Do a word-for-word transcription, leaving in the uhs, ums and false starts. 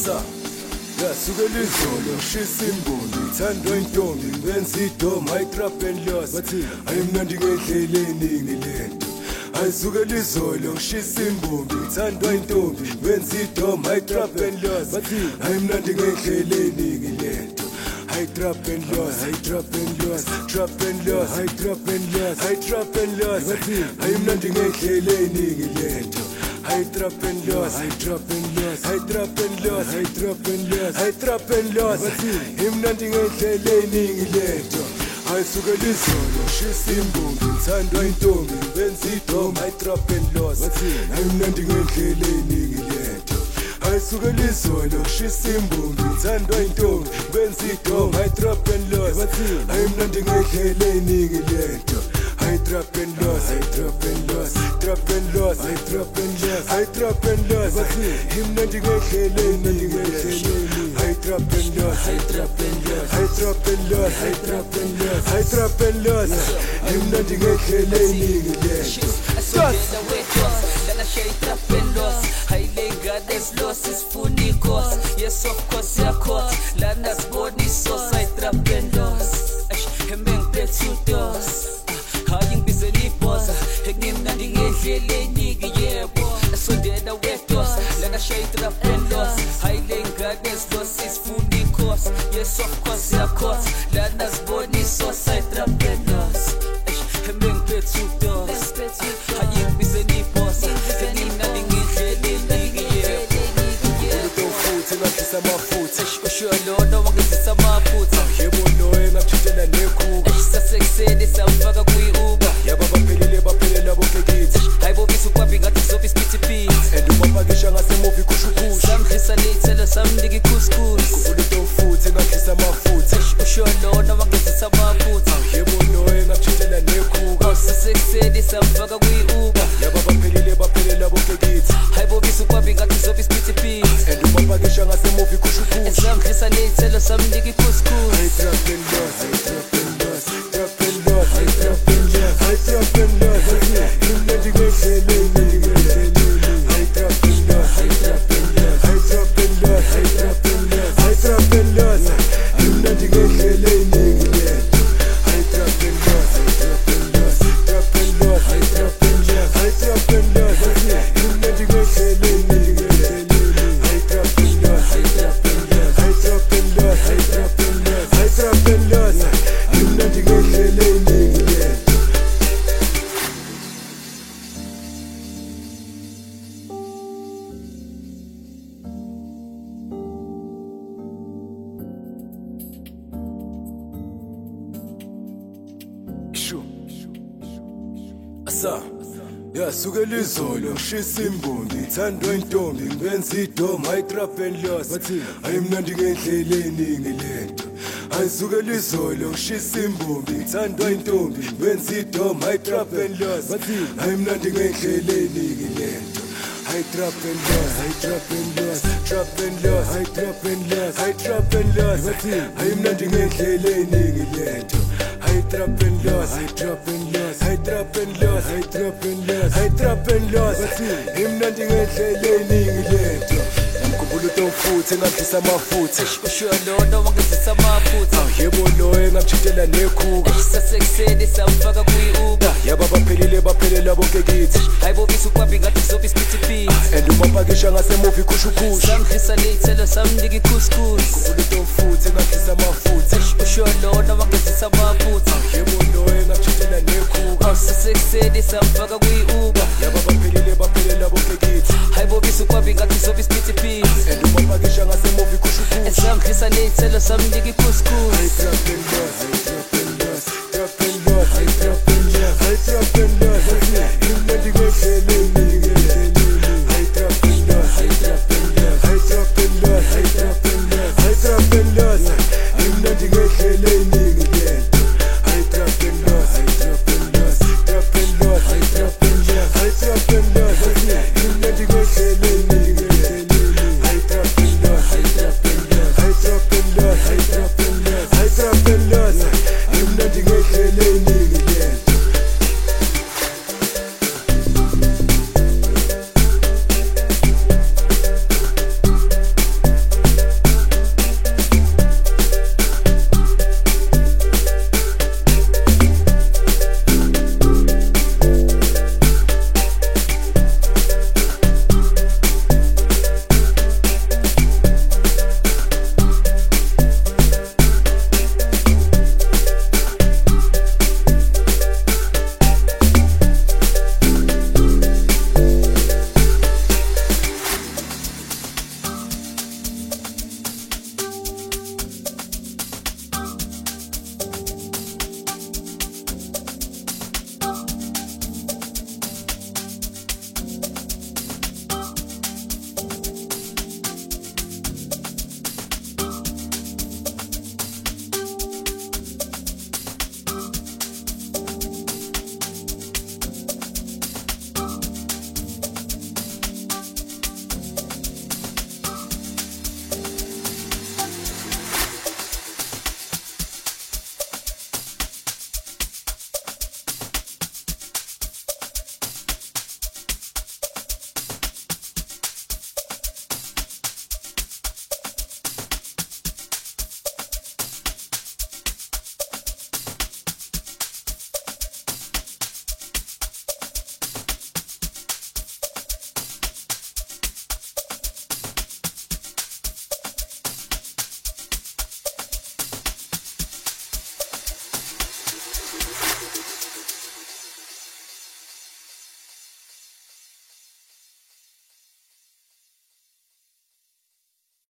Asa yasukela izolo shisa imbongi ithandwa intombi benza idom high trap and loss ayimnandi ngedleleni ngilento ayisukela izolo shisa imbongi ithandwa intombi benza idom high trap and loss ayimnandi ngedleleni ngilento high trap and loss high trap and loss trap and loss high trap and loss high trap and loss ayimnandi ngedleleni ngilento high trap and loss, high trap and loss, high trap and loss, high trap and loss, high trap and loss. Imnandi ngedleleni ngilento. Ayisukela izolo shisa imbongi ithandwa intombi benza idom high trap and loss. Imnandi ngedleleni ngilento. Ayisukela izolo shisa imbongi ithandwa intombi benza idom high trap and loss. Imnandi ngedleleni ngilento. High trap and loss, high trap and loss, trap and loss, high trap and loss, high trap and loss. Imnandi ngedleleni ngedleleni. High trap and loss, high trap and loss, high trap and loss, high trap and loss, high trap and loss. Imnandi ngedleleni ngedleleni. Trap and loss, high lenga there's losses funny cost. Yes of course ya caught. Landas body sauce, high trap and loss. Hembeng petsu dos. Haying busy boss, hegnim nandi ngedleleni ngiyebo. Asondela wetos, lana shay trap and loss. High lenga there's losses funny cost. Yes of course ya caught. Landas body sauce, high trap and loss. Hembeng petsu dos. Haying busy boss, hegnim nandi ngedleleni ngiyebo. Don't foot and I kiss my foot. Sure Lord, no one gets some more foot. Yebo no engachitela nekhuba. Sasexede samfaka kuyi-Uber. Yababa phelile baphelela bonke kithi. Hayibobisa ukwaphi ngathi zophi isiphithiphithi. And umapakisha ngasemuvi kushukusha. Samdlisa lethela samnika ikhuskusi. Kuvula don't foot engakhisa amafutha. Usho lona wangezisa amaphutha. Yebo no engachitela nekhuba. Sasexede samfaka kuyi-Uber. Yababa phelile baphelela bonke kithi. Hayibobisa ukwaphi ngathi zophi isiphithiphithi. And umapakisha ngasemuvi kushukusha. Samdlisa lethela samnika ikhuskusi. High trap and loss, high trap and loss, trap and loss, high trap and loss, high trap and loss. Imnandi ngedleleni ngedleleni. High trap and loss, high trap and loss, high trap and loss, high trap and loss, high trap and loss. Imnandi ngedleleni ngedleleni. High trap and loss, high trap and loss, trap and loss, high trap and loss, high trap and loss. Imnandi ngedleleni ngedleleni. High trap and loss, high trap and loss, high trap and loss, high trap and loss, high trap and loss. Imnandi ngedleleni ngedleleni. Asa yasukela izolo shisa imbongi ithandwa intombi benza idom high trap and loss. Ayimnandi ngedleleni ngilento. Ayisukela izolo shisa imbongi ithandwa intombi benza idom high trap and loss. Ayimnandi ngedleleni ngilento. High trap and loss, high trap and loss, trap and loss, high trap and loss, high trap and loss. Ayimnandi ngedleleni ngilento. High trap and loss, high trap and loss, high trap and loss, high trap and loss, high trap and loss. Imnandi ngedleleni ngilento. Umkhumbulo tomfuthe engakhisa amafutha. Usho lona wangezisa amaphutha. Yebo no engachitela nekhuba. Sasexede samfaka kuyi-Uber. Yababa phelile baphelela bonke kithi. Hayibobisa ukwaphi ngathi zophi isiphithiphithi. And umapakisha ngasemuvi kushukusha. Samdlisa lethela samnika ikhuskusi. Umkhumbulo tomfuthe engakhisa amafutha. Usho lona wangezisa amaphutha. Yebo no engachitela nekhuba. Sasexede samfaka kuyi-Uber. Yababa phelile baphelela bonke kithi. Hayibobisa ukwaphi ngathi zophi isiphithiphithi. And umapakisha ngasemuvi kushukusha. Samdlisa lethela samnika ikhuskusi. High trap and loss, high trap and loss, trap and loss, high trap and loss, high trap and